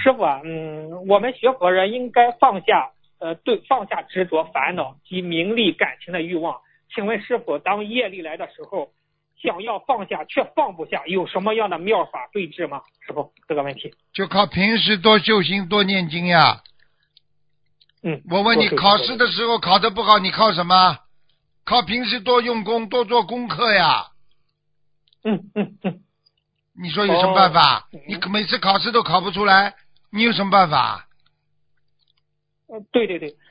师傅啊，我们学佛人应该放下放下执着、烦恼及名利感情的欲望。请问师傅，当业力来的时候，想要放下却放不下，有什么样的妙法对治吗？师傅，这个问题。 就靠平时多修心、多念经呀。我问你，考试的时候考得不好，你靠什么？靠平时多用功、多做功课呀。你说有什么办法？你每次考试都考不出来，你有什么办法？ 对对对，